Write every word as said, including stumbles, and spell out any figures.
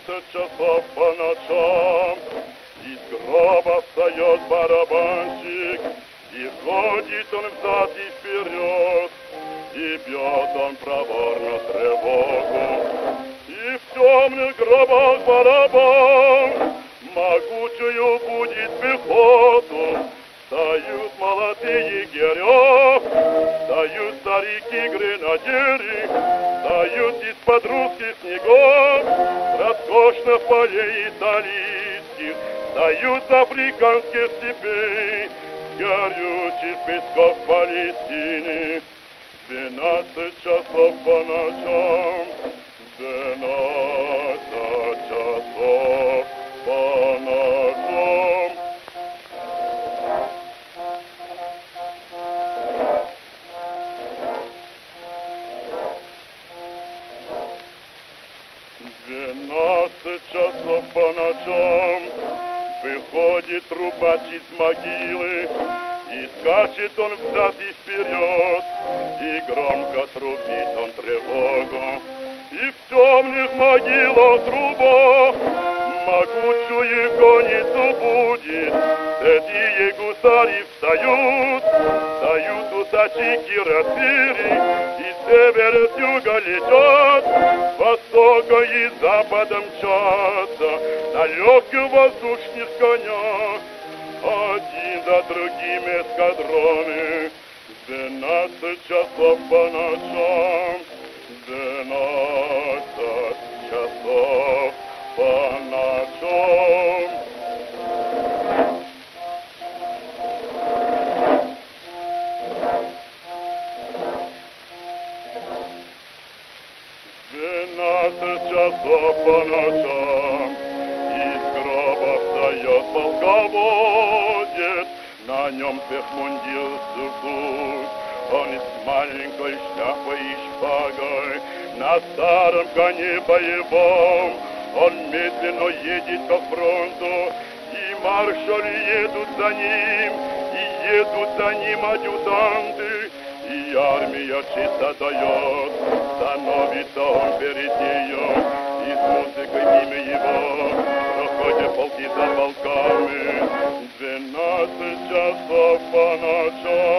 двенадцать часов по ночам. Из гроба встает барабанщик, и ходит он взад и вперед, и бьет он проворно тревогу. И в темных гробах барабан могучую будет пехоту. Встают молодые егеря, встают старики-гренадеры, встают из-под русских снегов, роскошных полей италийских, встают с африканских степей, горючих песков Палестины. Двенадцать часов по ночам, двенадцать часов по ночам. Двенадцать часов по ночам выходит трубач из могилы, и скачет он взад и вперед, и громко трубит он тревогу. И в темных могилах труба могучую конницу будет. Эти гусари встают, встают усачи кирасири, и с севера с юга летят, с востока и запада мчатся на легких воздушных конях, один за другим эскадроны. Двенадцать часов по ночам, двенадцать часов по ночам. Двенадцать часов по ночам из гроба встает полководец, на нем фехмундир сюртук. Он с маленькой шляпой и шпагой, на старом коне боевом, он медленно едет ко фронту, и маршали едут за ним, и едут за ним адъютанты, и армия чисто дает, становится он перед нею, и с музыкой имя его проходят полки за полками. Двенадцать часов по ночам.